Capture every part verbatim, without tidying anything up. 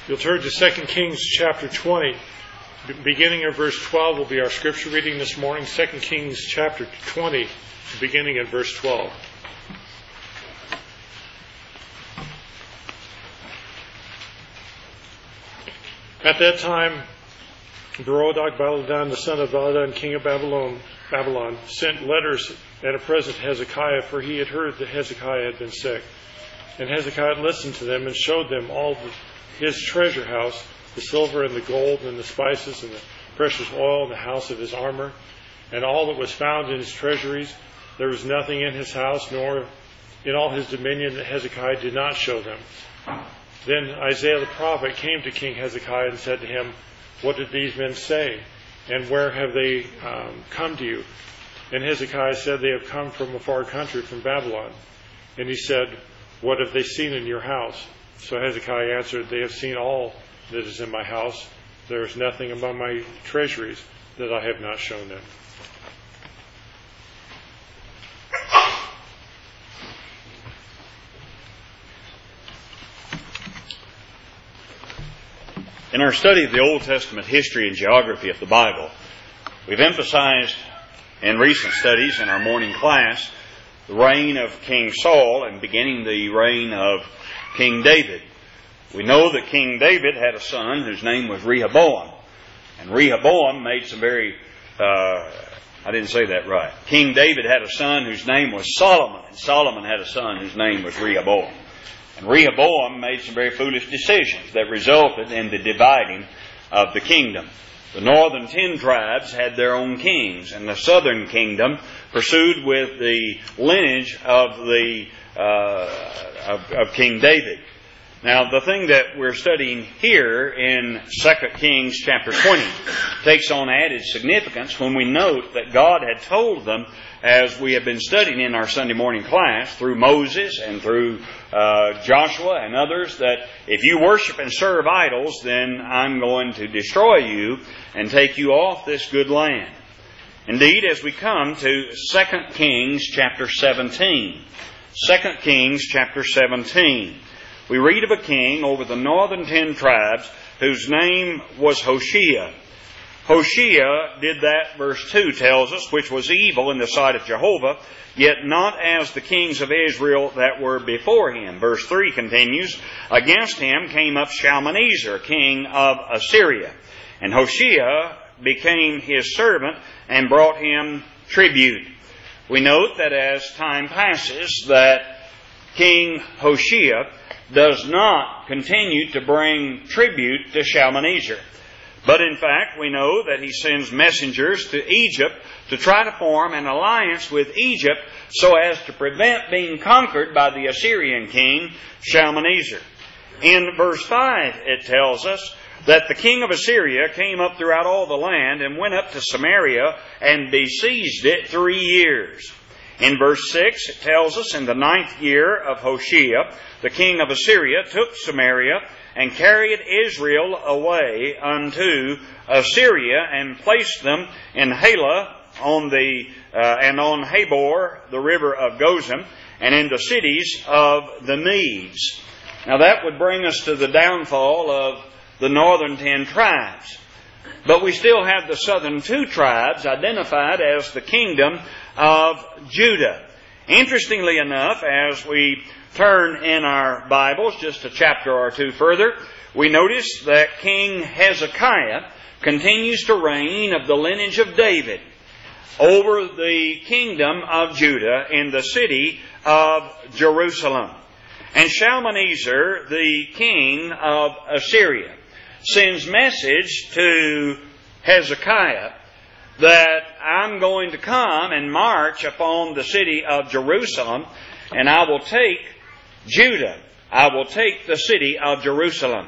You'll turn to Second Kings chapter twenty. Beginning of verse twelve will be our scripture reading this morning. Second Kings chapter twenty, beginning at verse twelve. At that time, Merodach Baladan, the son of Baladan, king of Babylon, Babylon, sent letters and a present to Hezekiah, for he had heard that Hezekiah had been sick. And Hezekiah listened to them and showed them all the, his treasure house, the silver and the gold and the spices and the precious oil in the house of his armor, and all that was found in his treasuries. There was nothing in his house, nor in all his dominion, that Hezekiah did not show them. Then Isaiah the prophet came to King Hezekiah and said to him, "What did these men say? And where have they um, come to you?" And Hezekiah said, "They have come from a far country, from Babylon." And he said, "What have they seen in your house?" So Hezekiah answered, "They have seen all that is in my house. There is nothing among my treasuries that I have not shown them." In our study of the Old Testament history and geography of the Bible, we've emphasized in recent studies in our morning class the reign of King Saul and beginning the reign of King David. We know that King David had a son whose name was Rehoboam. And Rehoboam made some very, uh, I didn't say that right. King David had a son whose name was Solomon. And Solomon had a son whose name was Rehoboam. And Rehoboam made some very foolish decisions that resulted in the dividing of the kingdom. The northern ten tribes had their own kings, and the southern kingdom pursued with the lineage of the uh, of, of King David. Now, the thing that we're studying here in Second Kings chapter twenty takes on added significance when we note that God had told them, as we have been studying in our Sunday morning class, through Moses and through uh, Joshua and others, that if you worship and serve idols, then I'm going to destroy you and take you off this good land. Indeed, as we come to Second Kings chapter seventeen, Second Kings chapter seventeen, we read of a king over the northern ten tribes whose name was Hoshea. Hoshea did that, verse two tells us, which was evil in the sight of Jehovah, yet not as the kings of Israel that were before him. Verse three continues, against him came up Shalmaneser, king of Assyria. And Hoshea became his servant and brought him tribute. We note that as time passes, that King Hoshea does not continue to bring tribute to Shalmaneser. But in fact, we know that he sends messengers to Egypt to try to form an alliance with Egypt so as to prevent being conquered by the Assyrian king Shalmaneser. In verse five, it tells us that the king of Assyria came up throughout all the land and went up to Samaria and besieged it three years. In verse six, it tells us, in the ninth year of Hoshea, the king of Assyria took Samaria and carried Israel away unto Assyria and placed them in Halah on the uh, and on Habor, the river of Gozan, and in the cities of the Medes. Now that would bring us to the downfall of the northern ten tribes. But we still have the southern two tribes identified as the kingdom of Judah. Interestingly enough, as we turn in our Bibles just a chapter or two further, we notice that King Hezekiah continues to reign of the lineage of David over the kingdom of Judah in the city of Jerusalem. And Shalmaneser, the king of Assyria, sends message to Hezekiah that I'm going to come and march upon the city of Jerusalem, and I will take Judah. I will take the city of Jerusalem.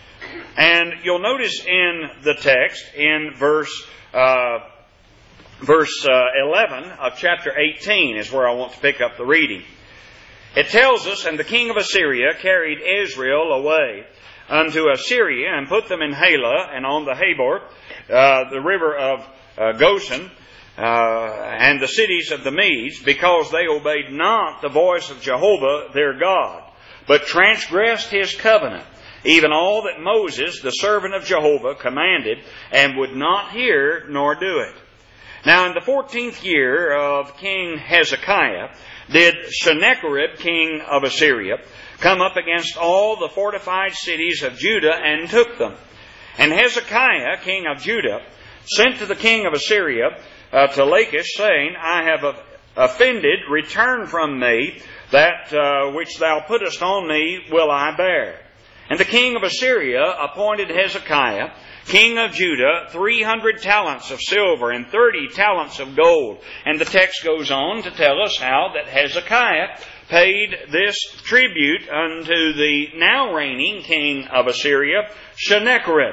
And you'll notice in the text, in verse uh, verse uh, eleven of chapter eighteen is where I want to pick up the reading. It tells us, and the king of Assyria carried Israel away unto Assyria and put them in Halah and on the Habor, uh, the river of uh, Gozan, uh, and the cities of the Medes, because they obeyed not the voice of Jehovah their God, but transgressed his covenant, even all that Moses, the servant of Jehovah, commanded, and would not hear nor do it. Now in the fourteenth year of King Hezekiah did Sennacherib, king of Assyria, come up against all the fortified cities of Judah and took them. And Hezekiah, king of Judah, sent to the king of Assyria uh, to Lachish, saying, I have offended, return from me, that uh, which thou puttest on me will I bear. And the king of Assyria appointed Hezekiah, king of Judah, three hundred talents of silver and thirty talents of gold. And the text goes on to tell us how that Hezekiah paid this tribute unto the now reigning king of Assyria, Sennacherib.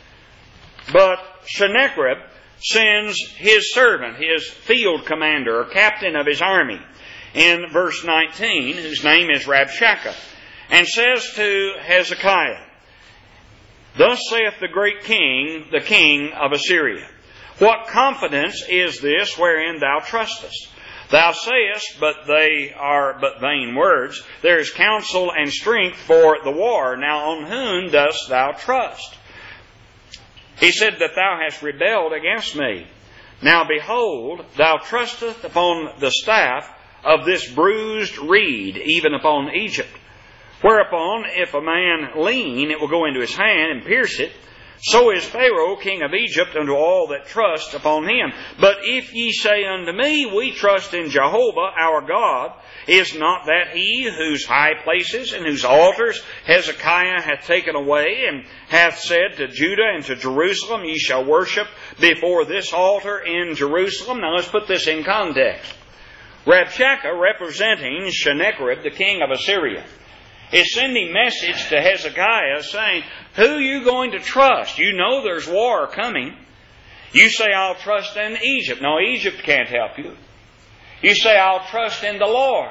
But Sennacherib sends his servant, his field commander or captain of his army, in verse nineteen, whose name is Rabshakeh, and says to Hezekiah, Thus saith the great king, the king of Assyria, What confidence is this wherein thou trustest? Thou sayest, but they are but vain words. There is counsel and strength for the war. Now on whom dost thou trust? He said that thou hast rebelled against me. Now behold, thou trustest upon the staff of this bruised reed, even upon Egypt. Whereupon, if a man lean, it will go into his hand and pierce it. So is Pharaoh, king of Egypt, unto all that trust upon him. But if ye say unto me, We trust in Jehovah our God, is not that he whose high places and whose altars Hezekiah hath taken away, and hath said to Judah and to Jerusalem, Ye shall worship before this altar in Jerusalem? Now let's put this in context. Rabshakeh, representing Sennacherib, the king of Assyria, is sending message to Hezekiah saying, Who are you going to trust? You know there's war coming. You say, I'll trust in Egypt. No, Egypt can't help you. You say, I'll trust in the Lord.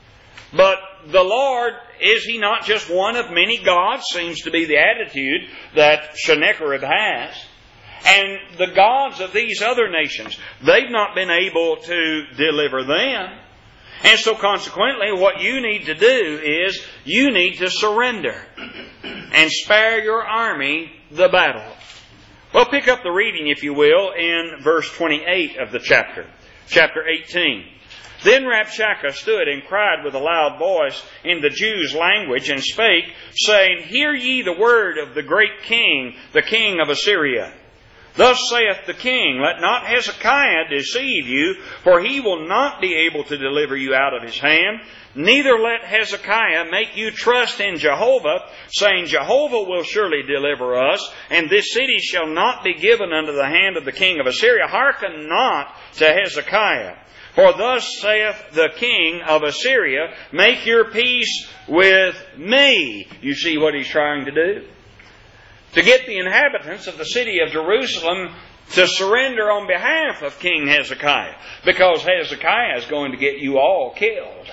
But the Lord, is He not just one of many gods? Seems to be the attitude that Sennacherib has. And the gods of these other nations, they've not been able to deliver them. And so consequently, what you need to do is you need to surrender and spare your army the battle. Well, pick up the reading, if you will, in verse twenty-eight of the chapter, chapter eighteen. Then Rabshakeh stood and cried with a loud voice in the Jews' language and spake, saying, Hear ye the word of the great king, the king of Assyria. Thus saith the king, Let not Hezekiah deceive you, for he will not be able to deliver you out of his hand. Neither let Hezekiah make you trust in Jehovah, saying, Jehovah will surely deliver us, and this city shall not be given unto the hand of the king of Assyria. Hearken not to Hezekiah. For thus saith the king of Assyria, Make your peace with me. You see what he's trying to do? To get the inhabitants of the city of Jerusalem to surrender on behalf of King Hezekiah, because Hezekiah is going to get you all killed.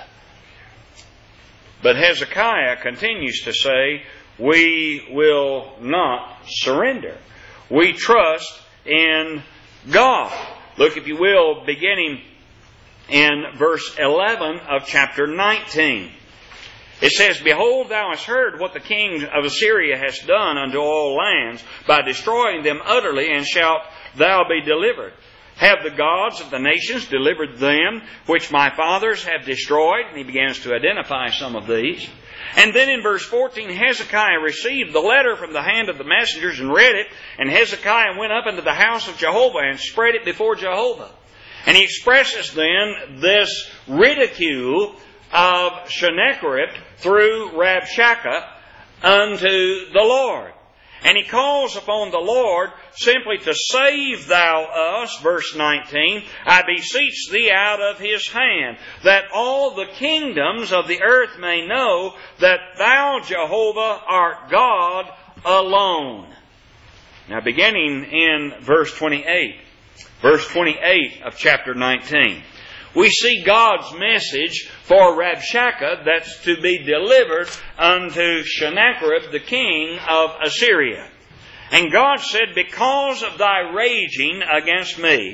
But Hezekiah continues to say, we will not surrender. We trust in God. Look, if you will, beginning in verse eleven of chapter nineteen. It says, Behold, thou hast heard what the king of Assyria has done unto all lands, by destroying them utterly, and shalt thou be delivered. Have the gods of the nations delivered them, which my fathers have destroyed? And he begins to identify some of these. And then in verse fourteen, Hezekiah received the letter from the hand of the messengers and read it, and Hezekiah went up into the house of Jehovah and spread it before Jehovah. And he expresses then this ridicule of Sennacherib through Rabshakeh unto the Lord. And he calls upon the Lord simply to save thou us, verse nineteen, I beseech thee out of his hand, that all the kingdoms of the earth may know that thou, Jehovah, art God alone. Now beginning in verse twenty-eight, verse twenty-eight of chapter nineteen, we see God's message for Rabshakeh that's to be delivered unto Sennacherib, the king of Assyria. And God said, Because of thy raging against me,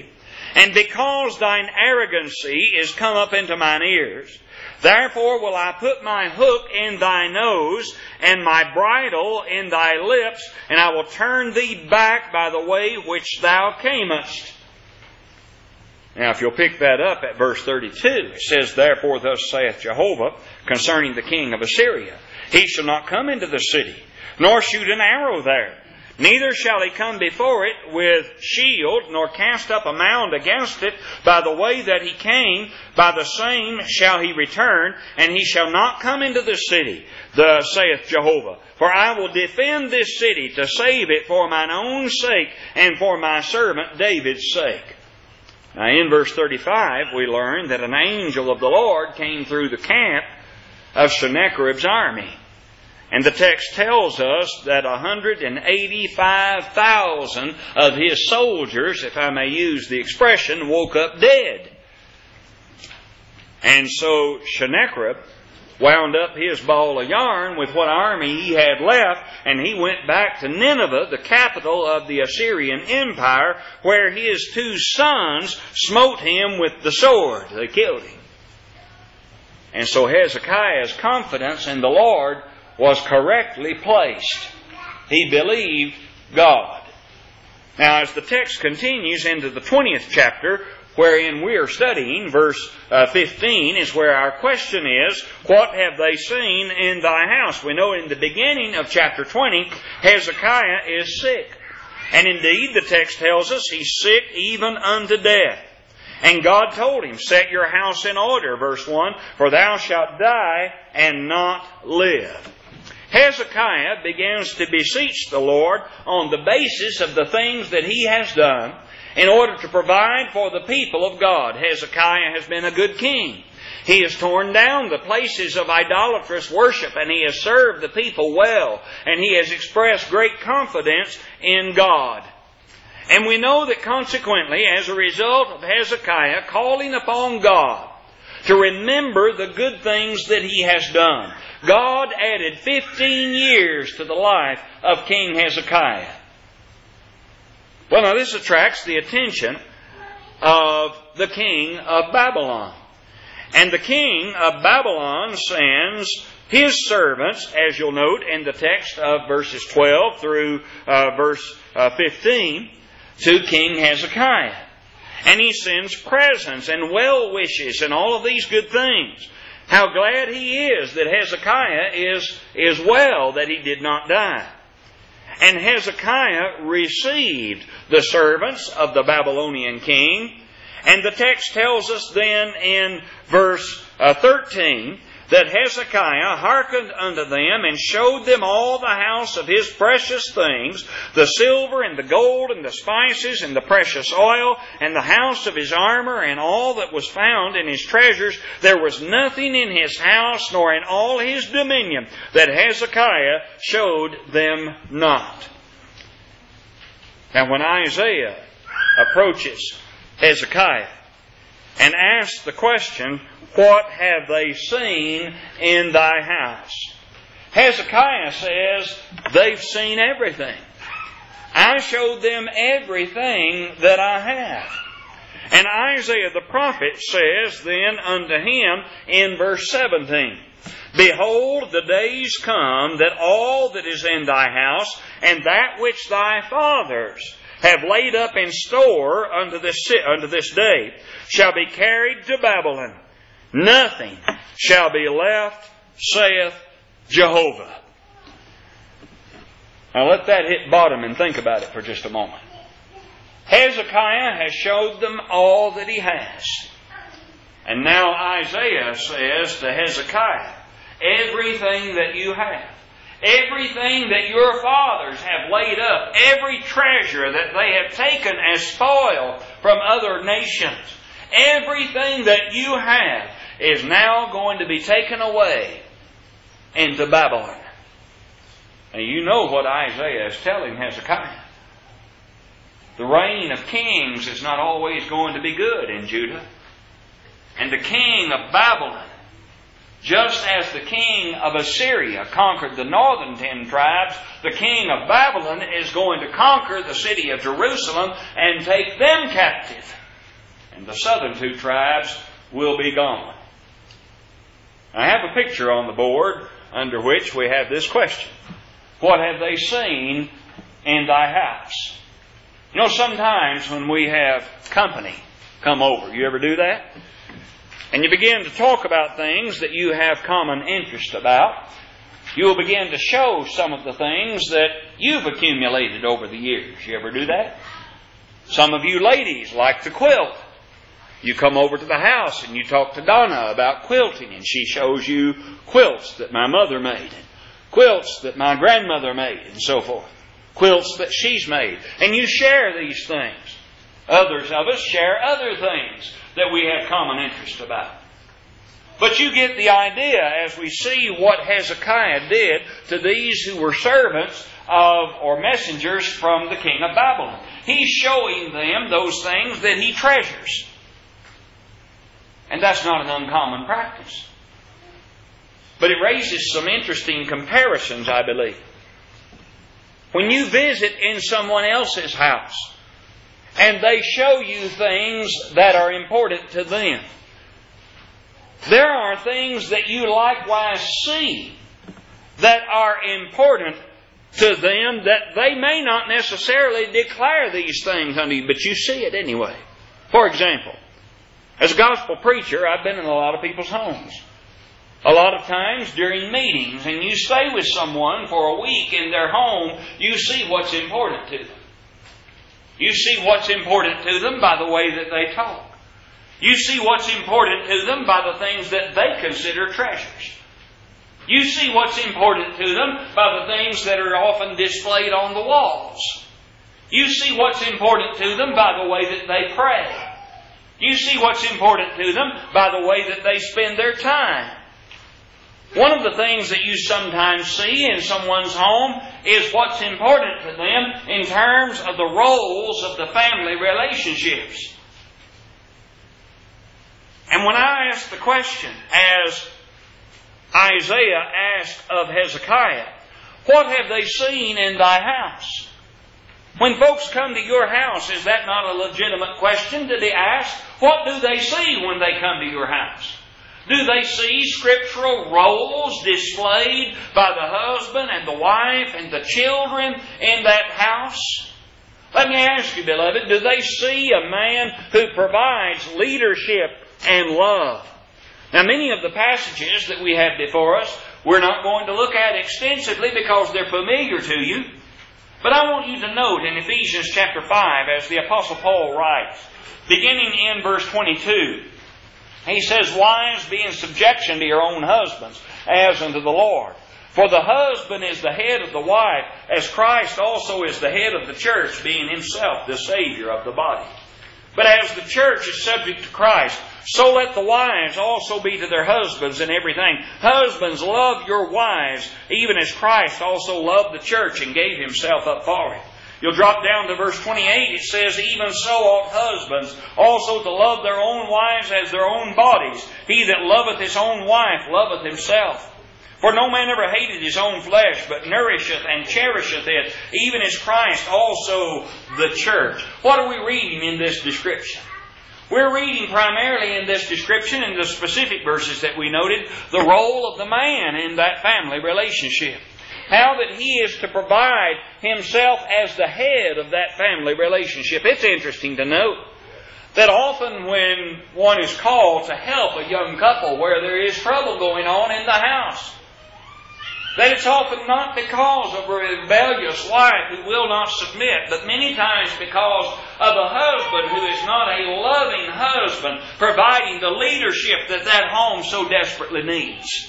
And because thine arrogancy is come up into mine ears, therefore will I put my hook in thy nose, and my bridle in thy lips, and I will turn thee back by the way which thou camest. Now, if you'll pick that up at verse thirty-two, it says, Therefore thus saith Jehovah concerning the king of Assyria, He shall not come into the city, nor shoot an arrow there. Neither shall he come before it with shield, nor cast up a mound against it. By the way that he came, by the same shall he return, and he shall not come into the city, thus saith Jehovah. For I will defend this city to save it for mine own sake, and for my servant David's sake. Now in verse thirty-five we learn that an angel of the Lord came through the camp of Sennacherib's army. And the text tells us that one hundred eighty-five thousand of his soldiers, if I may use the expression, woke up dead. And so Sennacherib wound up his ball of yarn with what army he had left, and he went back to Nineveh, the capital of the Assyrian Empire, where his two sons smote him with the sword. They killed him. And so Hezekiah's confidence in the Lord was correctly placed. He believed God. Now, as the text continues into the twentieth chapter, wherein we are studying, verse uh, fifteen, is where our question is, what have they seen in thy house? We know in the beginning of chapter twenty, Hezekiah is sick. And indeed, the text tells us he's sick even unto death. And God told him, set your house in order, verse one, for thou shalt die and not live. Hezekiah begins to beseech the Lord on the basis of the things that he has done in order to provide for the people of God. Hezekiah has been a good king. He has torn down the places of idolatrous worship, and he has served the people well, and he has expressed great confidence in God. And we know that consequently, as a result of Hezekiah calling upon God to remember the good things that he has done, God added fifteen years to the life of King Hezekiah. Well, now this attracts the attention of the king of Babylon. And the king of Babylon sends his servants, as you'll note in the text of verses twelve through uh, verse uh, fifteen, to King Hezekiah. And he sends presents and well wishes and all of these good things. How glad he is that Hezekiah is, is well, that he did not die. And Hezekiah received the servants of the Babylonian king. And the text tells us then in verse uh, thirteen that Hezekiah hearkened unto them and showed them all the house of his precious things, the silver and the gold and the spices and the precious oil, and the house of his armor and all that was found in his treasures. There was nothing in his house nor in all his dominion that Hezekiah showed them not. Now when Isaiah approaches Hezekiah and asks the question, what have they seen in thy house? Hezekiah says, they've seen everything. I showed them everything that I have. And Isaiah the prophet says then unto him in verse seventeen, Behold, the days come that all that is in thy house, and that which thy fathers have laid up in store unto this, unto this day, shall be carried to Babylon. Nothing shall be left, saith Jehovah. Now let that hit bottom and think about it for just a moment. Hezekiah has showed them all that he has. And now Isaiah says to Hezekiah, everything that you have, everything that your fathers have laid up, every treasure that they have taken as spoil from other nations, everything that you have is now going to be taken away into Babylon. And you know what Isaiah is telling Hezekiah. The reign of kings is not always going to be good in Judah. And the king of Babylon, just as the king of Assyria conquered the northern ten tribes, the king of Babylon is going to conquer the city of Jerusalem and take them captive. and the southern two tribes will be gone. I have a picture on the board under which we have this question. What have they seen in thy house? You know, sometimes when we have company come over, you ever do that? And you begin to talk about things that you have common interest about, you will begin to show some of the things that you've accumulated over the years. You ever do that? Some of you ladies like to quilt. You come over to the house and you talk to Donna about quilting, and she shows you quilts that my mother made, and quilts that my grandmother made, and so forth. Quilts that she's made. And you share these things. Others of us share other things that we have common interest about. But you get the idea as we see what Hezekiah did to these who were servants of or messengers from the king of Babylon. He's showing them those things that he treasures. And that's not an uncommon practice. But it raises some interesting comparisons, I believe. When you visit in someone else's house and they show you things that are important to them, there are things that you likewise see that are important to them that they may not necessarily declare these things unto you, but you see it anyway. For example, as a gospel preacher, I've been in a lot of people's homes. A lot of times during meetings, and you stay with someone for a week in their home, you see what's important to them. You see what's important to them by the way that they talk. You see what's important to them by the things that they consider treasures. You see what's important to them by the things that are often displayed on the walls. You see what's important to them by the way that they pray. You see what's important to them by the way that they spend their time. One of the things that you sometimes see in someone's home is what's important to them in terms of the roles of the family relationships. And when I ask the question, as Isaiah asked of Hezekiah, what have they seen in thy house? When folks come to your house, is that not a legitimate question to be asked? What do they see when they come to your house? Do they see scriptural roles displayed by the husband and the wife and the children in that house? Let me ask you, beloved, do they see a man who provides leadership and love? Now, many of the passages that we have before us, we're not going to look at extensively because they're familiar to you. But I want you to note in Ephesians chapter five, as the Apostle Paul writes, beginning in verse twenty-two, he says, "Wives, be in subjection to your own husbands, as unto the Lord. For the husband is the head of the wife, as Christ also is the head of the church, being himself the Savior of the body. But as the church is subject to Christ, so let the wives also be to their husbands in everything. Husbands, love your wives, even as Christ also loved the church and gave himself up for it." You'll drop down to verse twenty-eight. It says, "Even so ought husbands also to love their own wives as their own bodies. He that loveth his own wife loveth himself. For no man ever hated his own flesh, but nourisheth and cherisheth it, even as Christ also the church." What are we reading in this description? We're reading primarily in this description, in the specific verses that we noted, the role of the man in that family relationship. How that he is to provide himself as the head of that family relationship. It's interesting to note that often when one is called to help a young couple where there is trouble going on in the house, that it's often not because of a rebellious wife who will not submit, but many times because of a husband who is not a loving husband, providing the leadership that that home so desperately needs.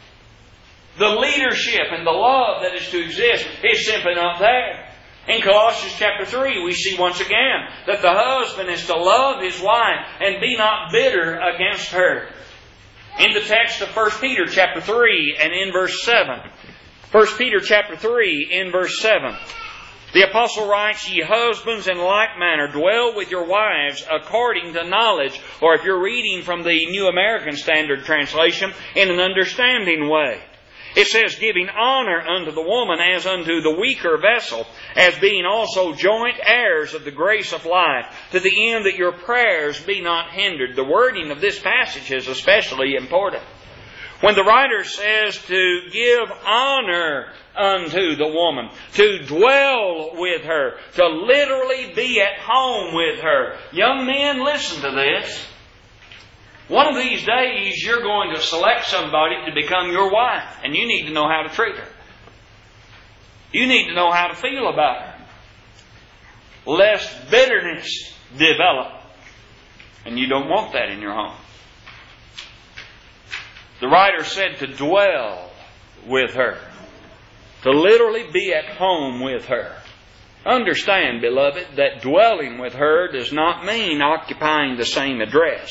The leadership and the love that is to exist is simply not there. In Colossians chapter three, we see once again that the husband is to love his wife and be not bitter against her. In the text of First Peter chapter three and in verse seven, First Peter chapter three in verse seven, the apostle writes, "Ye husbands in like manner dwell with your wives according to knowledge," or if you're reading from the New American Standard Translation, in an understanding way. It says, giving honor unto the woman as unto the weaker vessel, as being also joint heirs of the grace of life, to the end that your prayers be not hindered. The wording of this passage is especially important. When the writer says to give honor unto the woman, to dwell with her, to literally be at home with her. Young men, listen to this. One of these days you're going to select somebody to become your wife, and you need to know how to treat her. You need to know how to feel about her. Lest bitterness develop. And you don't want that in your home. The writer said to dwell with her. To literally be at home with her. Understand, beloved, that dwelling with her does not mean occupying the same address.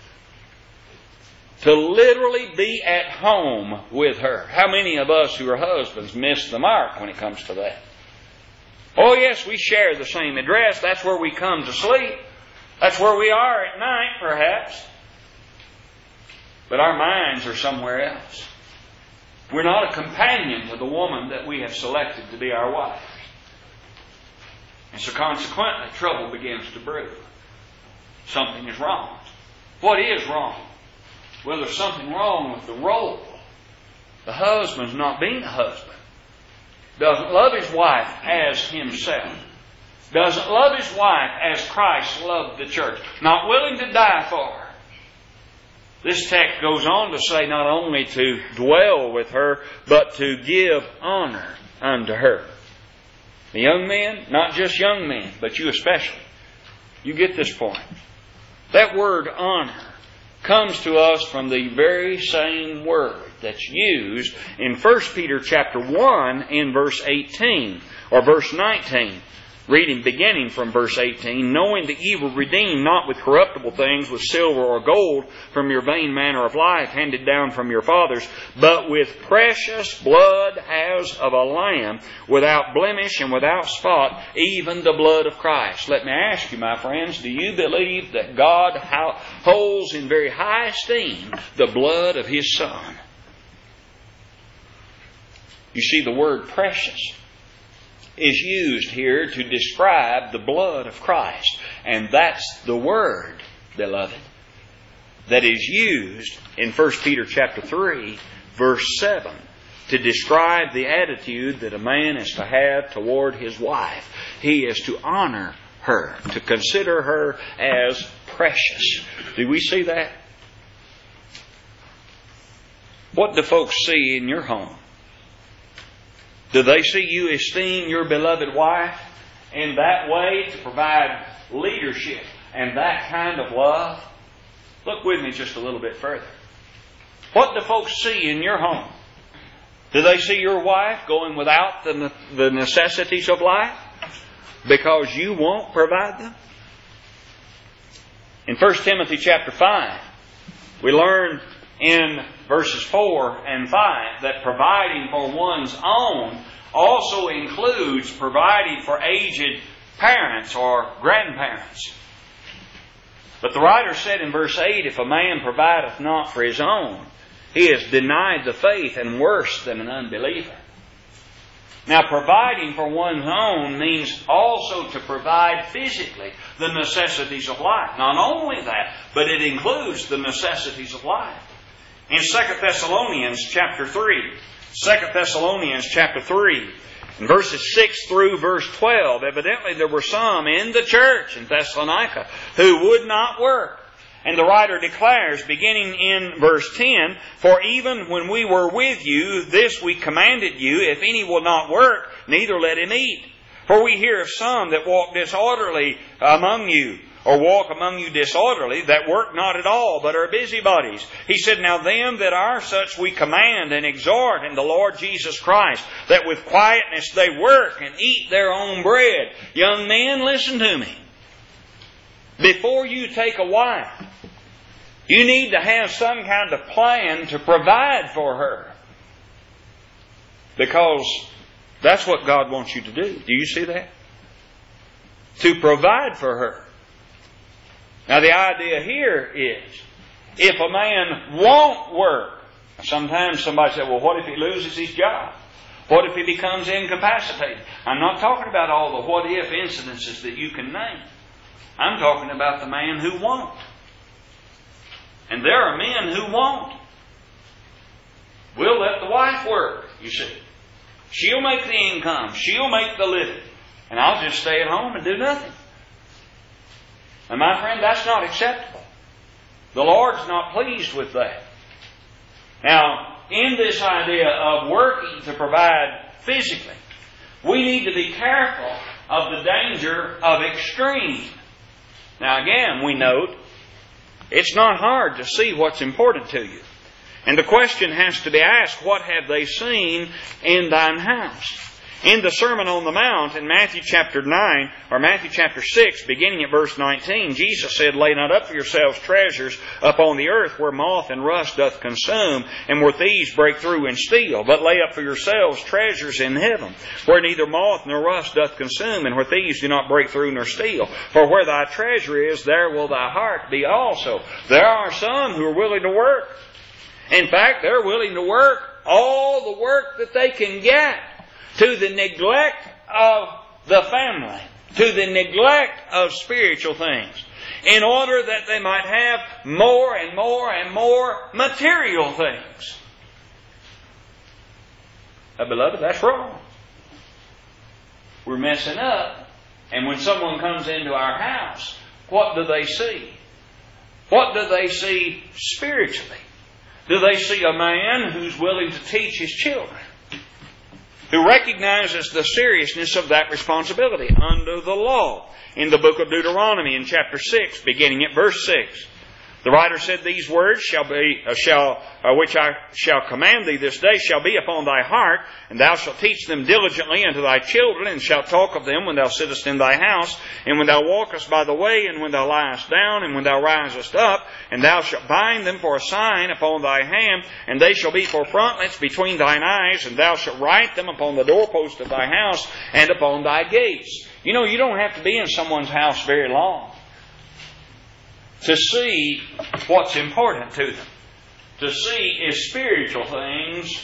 To literally be at home with her. How many of us who are husbands miss the mark when it comes to that? Oh yes, we share the same address. That's where we come to sleep. That's where we are at night, perhaps. But our minds are somewhere else. We're not a companion to the woman that we have selected to be our wife. And so consequently, trouble begins to brew. Something is wrong. What is wrong? Well, there's something wrong with the role. The husband's not being a husband. Doesn't love his wife as himself. Doesn't love his wife as Christ loved the church. Not willing to die for her. This text goes on to say not only to dwell with her, but to give honor unto her. The young men, not just young men, but you especially. You get this point. That word honor comes to us from the very same word that's used in First Peter chapter one in verse eighteen or verse nineteen. Reading beginning from verse eighteen, knowing that ye were redeemed not with corruptible things, with silver or gold, from your vain manner of life handed down from your fathers, but with precious blood as of a lamb, without blemish and without spot, even the blood of Christ. Let me ask you, my friends, do you believe that God holds in very high esteem the blood of His Son? You see, the word precious is used here to describe the blood of Christ. And that's the word, beloved, that is used in First Peter chapter three, verse seven, to describe the attitude that a man is to have toward his wife. He is to honor her, to consider her as precious. Do we see that? What do folks see in your home? Do they see you esteem your beloved wife in that way to provide leadership and that kind of love? Look with me just a little bit further. What do folks see in your home? Do they see your wife going without the, the necessities of life because you won't provide them? In First Timothy chapter five, we learn in verses four and five that providing for one's own also includes providing for aged parents or grandparents. But the writer said in verse eight, if a man provideth not for his own, he is denied the faith and worse than an unbeliever. Now, providing for one's own means also to provide physically the necessities of life. Not only that, but it includes the necessities of life. In Second Thessalonians chapter three, Second Thessalonians chapter three, in verses six through verse twelve, evidently there were some in the church in Thessalonica who would not work. And the writer declares, beginning in verse ten, for even when we were with you, this we commanded you, if any will not work, neither let him eat. For we hear of some that walk disorderly among you, or walk among you disorderly, that work not at all, but are busybodies. He said, now them that are such we command and exhort in the Lord Jesus Christ, that with quietness they work and eat their own bread. Young men, listen to me. Before you take a wife, you need to have some kind of plan to provide for her. Because that's what God wants you to do. Do you see that? To provide for her. Now the idea here is, if a man won't work, Sometimes somebody says, well, what if he loses his job? What if he becomes incapacitated? I'm not talking about all the what-if incidences that you can name. I'm talking about the man who won't. And there are men who won't. We'll let the wife work, you see. She'll make the income. She'll make the living. And I'll just stay at home and do nothing. And my friend, that's not acceptable. The Lord's not pleased with that. Now, in this idea of working to provide physically, we need to be careful of the danger of extreme. Now again, we note, it's not hard to see what's important to you. And the question has to be asked, what have they seen in thine house? In the Sermon on the Mount in Matthew chapter nine, or Matthew chapter six, beginning at verse nineteen, Jesus said, lay not up for yourselves treasures upon the earth where moth and rust doth consume, and where thieves break through and steal. But lay up for yourselves treasures in heaven, where neither moth nor rust doth consume, and where thieves do not break through nor steal. For where thy treasure is, there will thy heart be also. There are some who are willing to work. In fact, they're willing to work all the work that they can get, to the neglect of the family, to the neglect of spiritual things, in order that they might have more and more and more material things. Now, beloved, that's wrong. We're messing up. And when someone comes into our house, what do they see? What do they see spiritually? Do they see a man who's willing to teach his children, who recognizes the seriousness of that responsibility under the law? In the book of Deuteronomy in chapter six, beginning at verse six, the writer said, these words shall be, uh, shall, uh, which I shall command thee this day shall be upon thy heart, and thou shalt teach them diligently unto thy children, and shalt talk of them when thou sittest in thy house, and when thou walkest by the way, and when thou liest down, and when thou risest up, and thou shalt bind them for a sign upon thy hand, and they shall be for frontlets between thine eyes, and thou shalt write them upon the doorpost of thy house, and upon thy gates. You know, you don't have to be in someone's house very long to see what's important to them. To see if spiritual things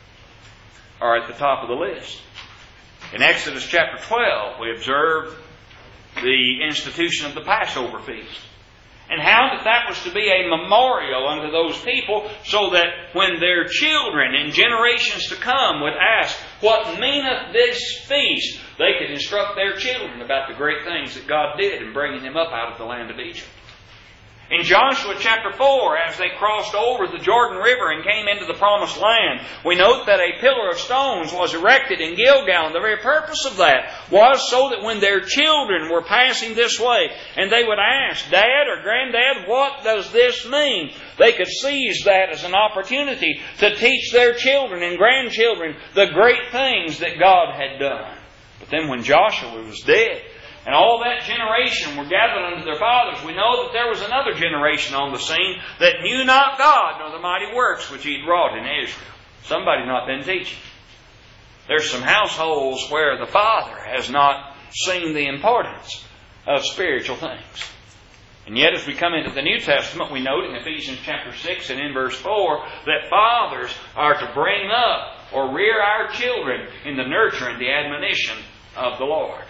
are at the top of the list. In Exodus chapter twelve, we observe the institution of the Passover feast, and how that that was to be a memorial unto those people, so that when their children in generations to come would ask, what meaneth this feast? They could instruct their children about the great things that God did in bringing them up out of the land of Egypt. In Joshua chapter four, as they crossed over the Jordan River and came into the promised land, we note that a pillar of stones was erected in Gilgal. And the very purpose of that was so that when their children were passing this way and they would ask, Dad or Granddad, what does this mean? They could seize that as an opportunity to teach their children and grandchildren the great things that God had done. But then when Joshua was dead, and all that generation were gathered unto their fathers, we know that there was another generation on the scene that knew not God nor the mighty works which He had wrought in Israel. Somebody's not been teaching. There's some households where the father has not seen the importance of spiritual things. And yet as we come into the New Testament, we note in Ephesians chapter six and in verse four that fathers are to bring up or rear our children in the nurture and the admonition of the Lord.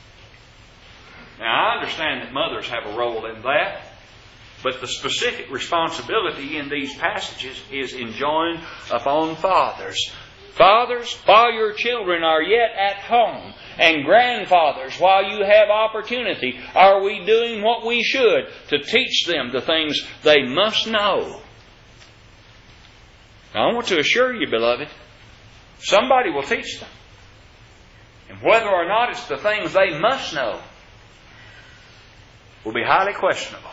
Now, I understand that mothers have a role in that, but the specific responsibility in these passages is enjoined upon fathers. Fathers, while your children are yet at home, and grandfathers, while you have opportunity, are we doing what we should to teach them the things they must know? Now, I want to assure you, beloved, somebody will teach them. And whether or not it's the things they must know will be highly questionable.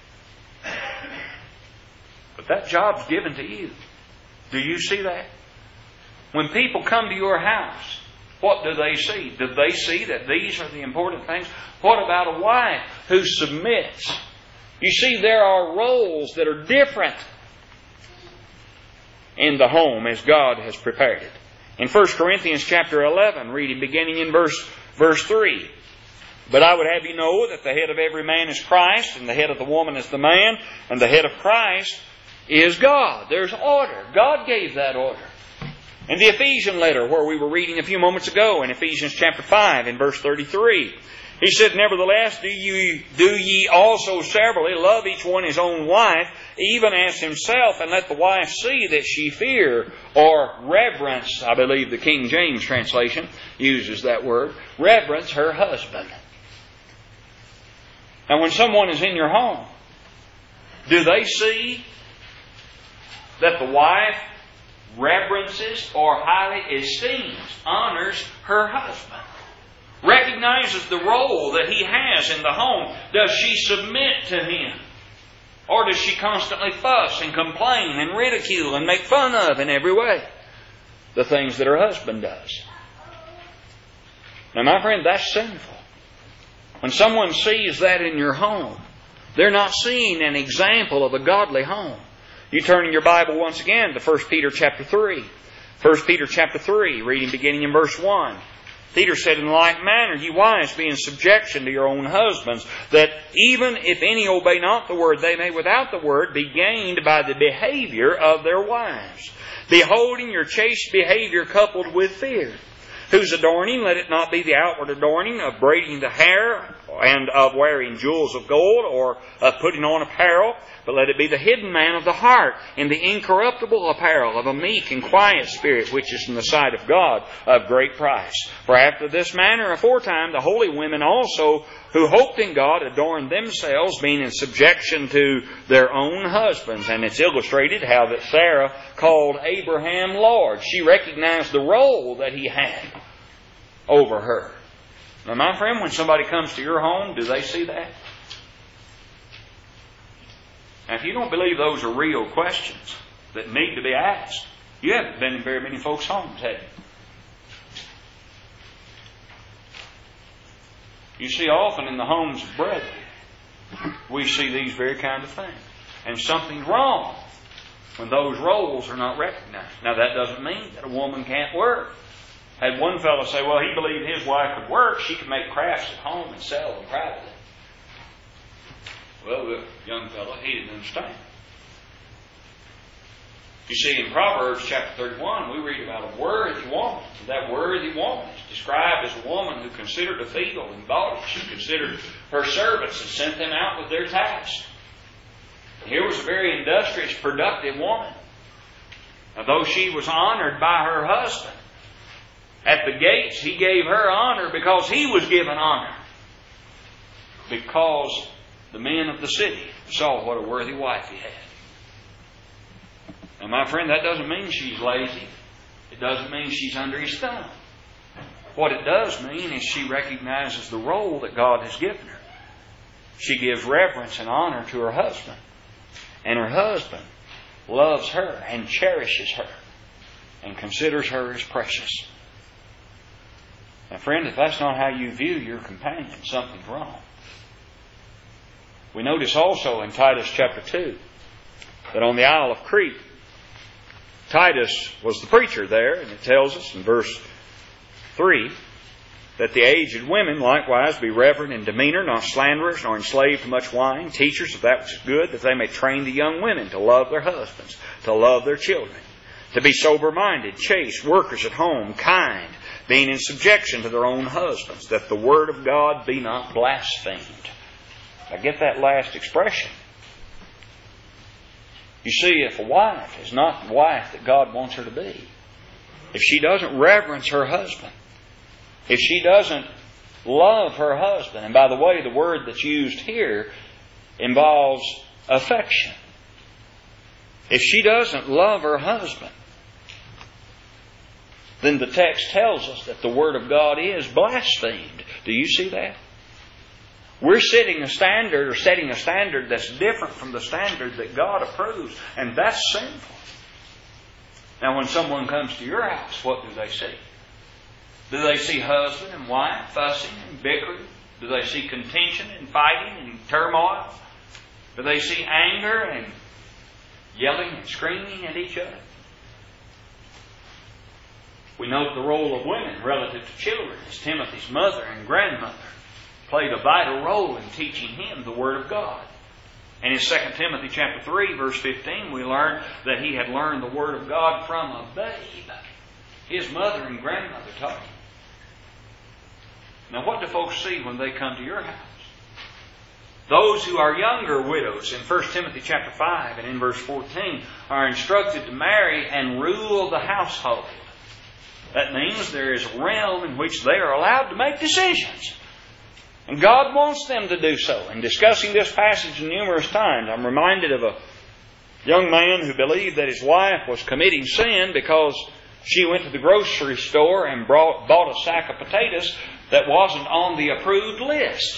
But that job's given to you. Do you see that? When people come to your house, what do they see? Do they see that these are the important things? What about a wife who submits? You see, there are roles that are different in the home as God has prepared it. In First Corinthians chapter eleven, reading beginning in verse, verse three. But I would have you know that the head of every man is Christ, and the head of the woman is the man, and the head of Christ is God. There's order. God gave that order. In the Ephesian letter, where we were reading a few moments ago, in Ephesians chapter five, in verse thirty-three, he said, Nevertheless, do ye, do ye also severally love each one his own wife, even as himself, and let the wife see that she fear or reverence, I believe the King James translation uses that word, reverence her husband. Now, when someone is in your home, do they see that the wife reverences or highly esteems, honors her husband? Recognizes the role that he has in the home. Does she submit to him? Or does she constantly fuss and complain and ridicule and make fun of in every way the things that her husband does? Now, my friend, that's sinful. When someone sees that in your home, they're not seeing an example of a godly home. You turn in your Bible once again to First Peter chapter three. First Peter chapter three, reading beginning in verse one. Peter said, In like manner, ye wives, be in subjection to your own husbands, that even if any obey not the word, they may without the word be gained by the behavior of their wives, beholding your chaste behavior coupled with fear, whose adorning, let it not be the outward adorning of braiding the hair and of wearing jewels of gold or of putting on apparel, but let it be the hidden man of the heart in the incorruptible apparel of a meek and quiet spirit, which is in the sight of God of great price. For after this manner aforetime the holy women also who hoped in God adorned themselves, being in subjection to their own husbands. And it's illustrated how that Sarah called Abraham Lord. She recognized the role that he had over her. Now, my friend, when somebody comes to your home, do they see that? Now, if you don't believe those are real questions that need to be asked, you haven't been in very many folks' homes, have you? You see, often in the homes of brethren, we see these very kind of things. And something's wrong when those roles are not recognized. Now, that doesn't mean that a woman can't work. I had one fellow say, well, he believed his wife could work. She could make crafts at home and sell them privately. Well, the young fellow, he didn't understand. You see, in Proverbs chapter thirty-one, we read about a worthy woman. And that worthy woman is described as a woman who considered the feeble and body. She considered her servants and sent them out with their tasks. And here was a very industrious, productive woman. Now, though she was honored by her husband, at the gates he gave her honor because he was given honor. Because the men of the city saw what a worthy wife he had. And my friend, that doesn't mean she's lazy. It doesn't mean she's under his thumb. What it does mean is she recognizes the role that God has given her. She gives reverence and honor to her husband. And her husband loves her and cherishes her and considers her as precious. Now, friend, if that's not how you view your companion, something's wrong. We notice also in Titus chapter two that on the Isle of Crete, Titus was the preacher there, and it tells us in verse three that the aged women likewise be reverent in demeanor, not slanderers, nor enslaved to much wine, teachers of that which is good, that they may train the young women to love their husbands, to love their children, to be sober-minded, chaste, workers at home, kind, being in subjection to their own husbands, that the word of God be not blasphemed. I get that last expression. You see, if a wife is not the wife that God wants her to be, if she doesn't reverence her husband, if she doesn't love her husband, and by the way, the word that's used here involves affection. If she doesn't love her husband, then the text tells us that the Word of God is blasphemed. Do you see that? We're setting a standard or setting a standard that's different from the standard that God approves, and that's sinful. Now, when someone comes to your house, what do they see? Do they see husband and wife fussing and bickering? Do they see contention and fighting and turmoil? Do they see anger and yelling and screaming at each other? We note the role of women relative to children, as Timothy's mother and grandmother played a vital role in teaching him the Word of God. And in Second Timothy chapter three, verse fifteen, we learn that he had learned the Word of God from a babe. His mother and grandmother taught him. Now what do folks see when they come to your house? Those who are younger widows in First Timothy chapter five and in verse fourteen are instructed to marry and rule the household. That means there is a realm in which they are allowed to make decisions. And God wants them to do so. In discussing this passage numerous times, I'm reminded of a young man who believed that his wife was committing sin because she went to the grocery store and brought, bought a sack of potatoes that wasn't on the approved list.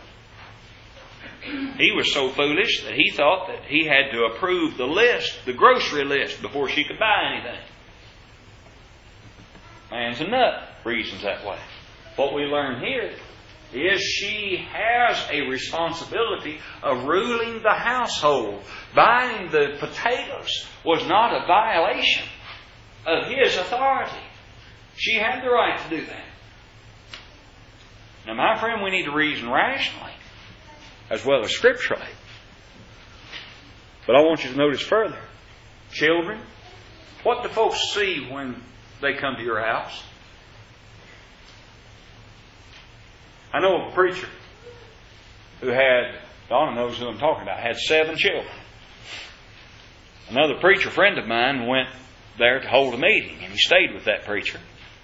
He was so foolish that he thought that he had to approve the list, the grocery list, before she could buy anything. Man's a nut, reasons that way. What we learn here is she has a responsibility of ruling the household. Buying the potatoes was not a violation of his authority. She had the right to do that. Now, my friend, we need to reason rationally as well as scripturally. But I want you to notice further. Children, what do folks see when they come to your house? I know of a preacher who had, Donna knows who I'm talking about, had seven children. Another preacher friend of mine went there to hold a meeting, and he stayed with that preacher.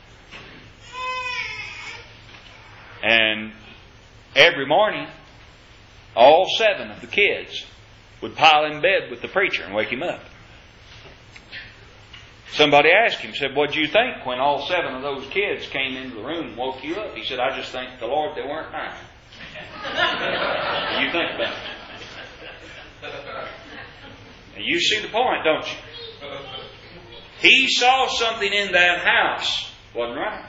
And every morning, all seven of the kids would pile in bed with the preacher and wake him up. Somebody asked him, said, "What did you think when all seven of those kids came into the room and woke you up?" He said, "I just thanked the Lord they weren't mine." You think about it. And you see the point, don't you? He saw something in that house wasn't right.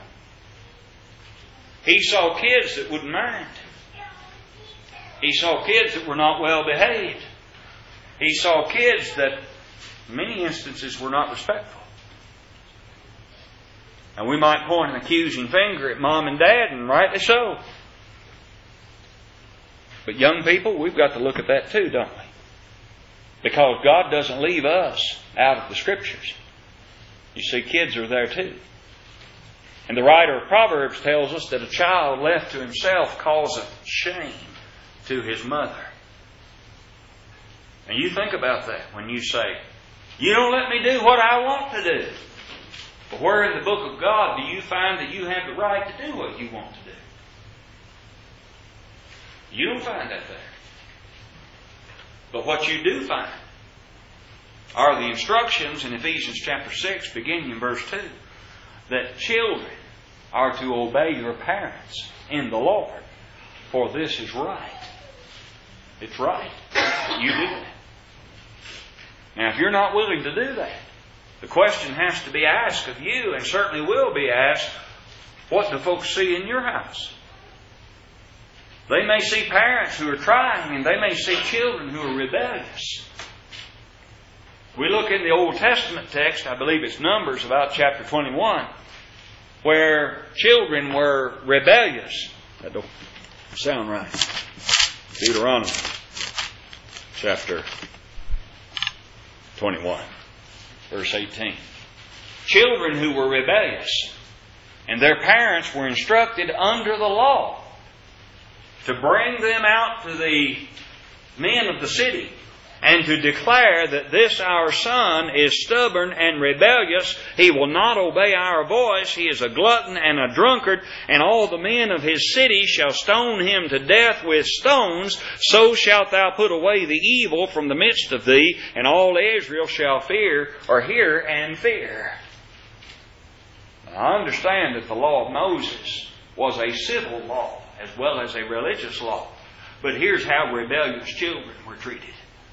He saw kids that wouldn't mind. He saw kids that were not well behaved. He saw kids that, in many instances, were not respectful. And we might point an accusing finger at mom and dad, and rightly so. But young people, we've got to look at that too, don't we? Because God doesn't leave us out of the Scriptures. You see, kids are there too. And the writer of Proverbs tells us that a child left to himself causeth shame to his mother. And you think about that when you say, "You don't let me do what I want to do." But where in the book of God do you find that you have the right to do what you want to do? You don't find that there. But what you do find are the instructions in Ephesians chapter six, beginning in verse two, that children are to obey your parents in the Lord, for this is right. It's right. You do that. Now, if you're not willing to do that, the question has to be asked of you, and certainly will be asked, what do folks see in your house? They may see parents who are trying, and they may see children who are rebellious. We look in the Old Testament text, I believe it's Numbers, about chapter twenty-one, where children were rebellious. That don't sound right. Deuteronomy, chapter twenty-one, verse eighteen. Children who were rebellious, and their parents were instructed under the law to bring them out to the men of the city and to declare that this our son is stubborn and rebellious. He will not obey our voice. He is a glutton and a drunkard, and all the men of his city shall stone him to death with stones. So shalt thou put away the evil from the midst of thee, and all Israel shall fear or hear and fear. Now, I understand that the law of Moses was a civil law as well as a religious law. But here's how rebellious children were treated.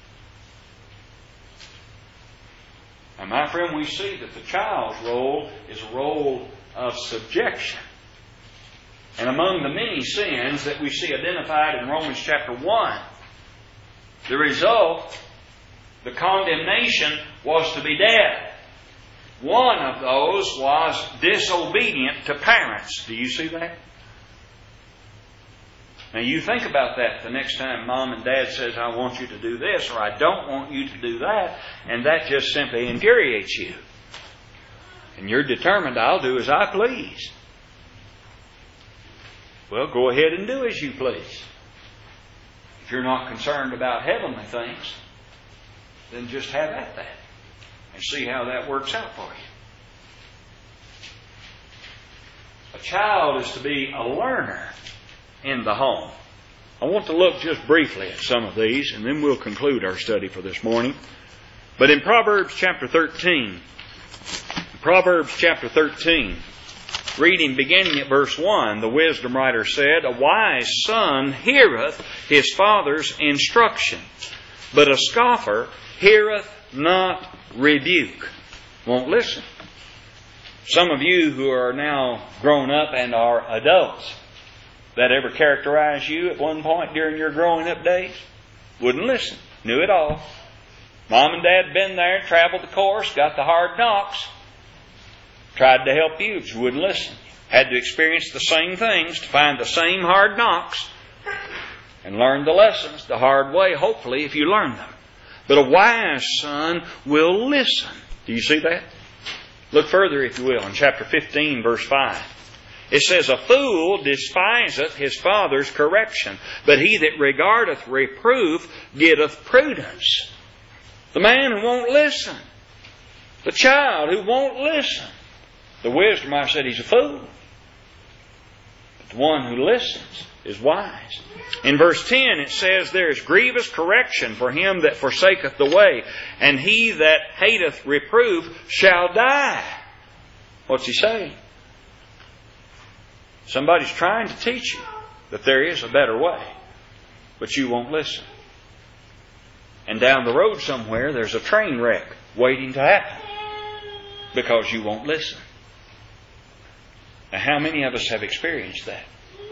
And my friend, we see that the child's role is a role of subjection. And among the many sins that we see identified in Romans chapter one, the result, the condemnation, was to be death. One of those was disobedient to parents. Do you see that? Now you think about that the next time Mom and Dad says, I want you to do this, or I don't want you to do that, and that just simply infuriates you. And you're determined, I'll do as I please. Well, go ahead and do as you please. If you're not concerned about heavenly things, then just have at that and see how that works out for you. A child is to be a learner in the home. I want to look just briefly at some of these, and then we'll conclude our study for this morning. But in Proverbs chapter thirteen, Proverbs chapter thirteen, reading beginning at verse one, the wisdom writer said, A wise son heareth his father's instruction, but a scoffer heareth not rebuke. Won't listen. Some of you who are now grown up and are adults, that ever characterized you at one point during your growing up days? Wouldn't listen. Knew it all. Mom and Dad been there, traveled the course, got the hard knocks. Tried to help you, but you wouldn't listen. Had to experience the same things to find the same hard knocks and learn the lessons the hard way, hopefully, if you learn them. But a wise son will listen. Do you see that? Look further, if you will, in chapter fifteen, verse five. It says, A fool despiseth his father's correction, but he that regardeth reproof getteth prudence. The man who won't listen. The child who won't listen. The wisdom, I said, he's a fool. But the one who listens is wise. In verse ten it says, There is grievous correction for him that forsaketh the way, and he that hateth reproof shall die. What's he saying? Somebody's trying to teach you that there is a better way, but you won't listen. And down the road somewhere there's a train wreck waiting to happen because you won't listen. Now, how many of us have experienced that?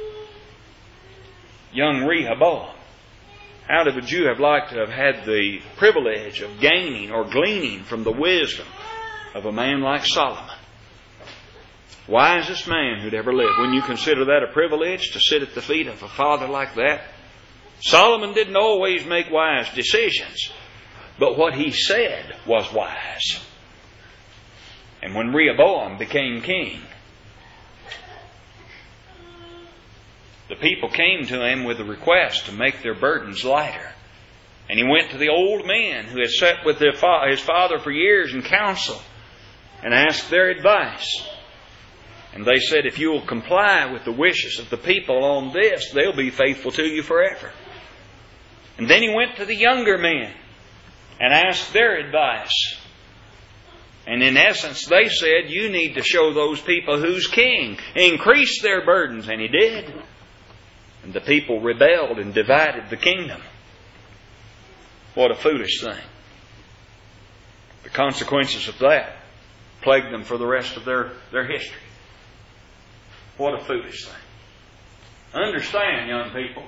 Young Rehoboam, how would you have liked to have had the privilege of gaining or gleaning from the wisdom of a man like Solomon? Wisest man who'd ever lived. When you consider that a privilege to sit at the feet of a father like that. Solomon didn't always make wise decisions, but what he said was wise. And when Rehoboam became king, the people came to him with a request to make their burdens lighter. And he went to the old men who had sat with his father for years in council and asked their advice. And they said, if you will comply with the wishes of the people on this, they'll be faithful to you forever. And then he went to the younger men and asked their advice. And in essence, they said, you need to show those people who's king. Increase their burdens. And he did. And the people rebelled and divided the kingdom. What a foolish thing. The consequences of that plagued them for the rest of their, their history. What a foolish thing. Understand, young people,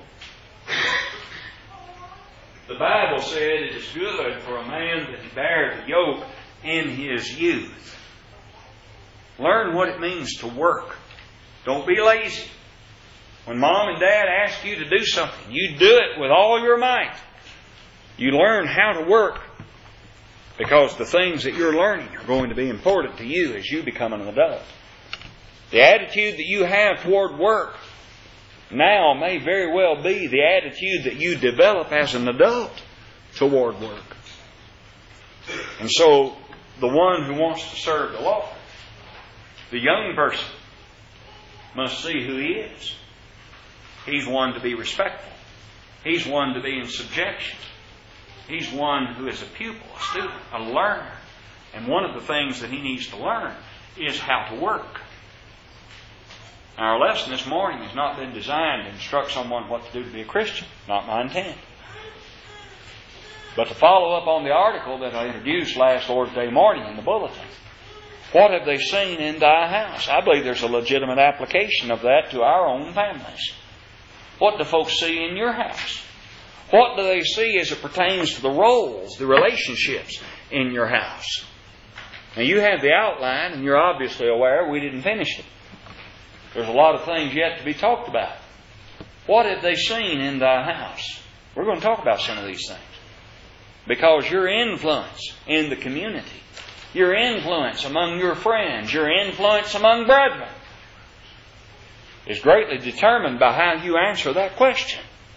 the Bible said it is good for a man that he bear the yoke in his youth. Learn what it means to work. Don't be lazy. When mom and dad ask you to do something, you do it with all your might. You learn how to work because the things that you're learning are going to be important to you as you become an adult. The attitude that you have toward work now may very well be the attitude that you develop as an adult toward work. And so, the one who wants to serve the Lord, the young person, must see who he is. He's one to be respectful. He's one to be in subjection. He's one who is a pupil, a student, a learner. And one of the things that he needs to learn is how to work. Our lesson this morning has not been designed to instruct someone what to do to be a Christian. Not my intent. But to follow up on the article that I introduced last Lord's Day morning in the bulletin. What have they seen in thy house? I believe there's a legitimate application of that to our own families. What do folks see in your house? What do they see as it pertains to the roles, the relationships in your house? Now you have the outline and you're obviously aware we didn't finish it. There's a lot of things yet to be talked about. What have they seen in thy house? We're going to talk about some of these things. Because your influence in the community, your influence among your friends, your influence among brethren is greatly determined by how you answer that question.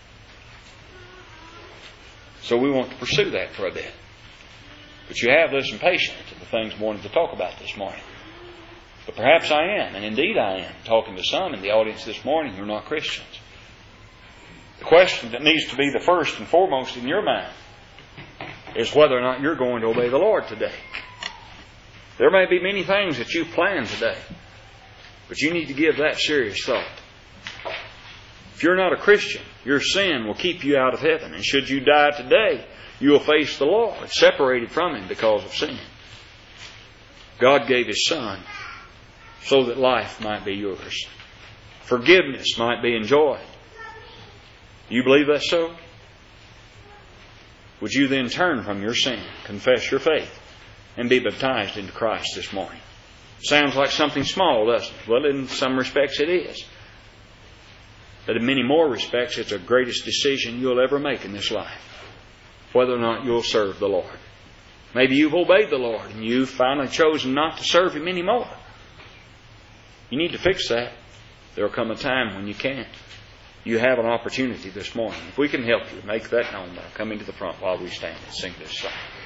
So we want to pursue that for a bit. But you have listened patiently to the things I wanted to talk about this morning. But perhaps I am, and indeed I am, talking to some in the audience this morning who are not Christians. The question that needs to be the first and foremost in your mind is whether or not you're going to obey the Lord today. There may be many things that you plan today, but you need to give that serious thought. If you're not a Christian, your sin will keep you out of heaven. And should you die today, you will face the Lord, separated from Him because of sin. God gave His Son so that life might be yours. Forgiveness might be enjoyed. You believe that's so? Would you then turn from your sin, confess your faith, and be baptized into Christ this morning? Sounds like something small, doesn't it? Well, in some respects it is. But in many more respects, it's the greatest decision you'll ever make in this life. Whether or not you'll serve the Lord. Maybe you've obeyed the Lord and you've finally chosen not to serve Him anymore. You need to fix that. There will come a time when you can't. You have an opportunity this morning. If we can help you, make that known by coming to the front while we stand and sing this song.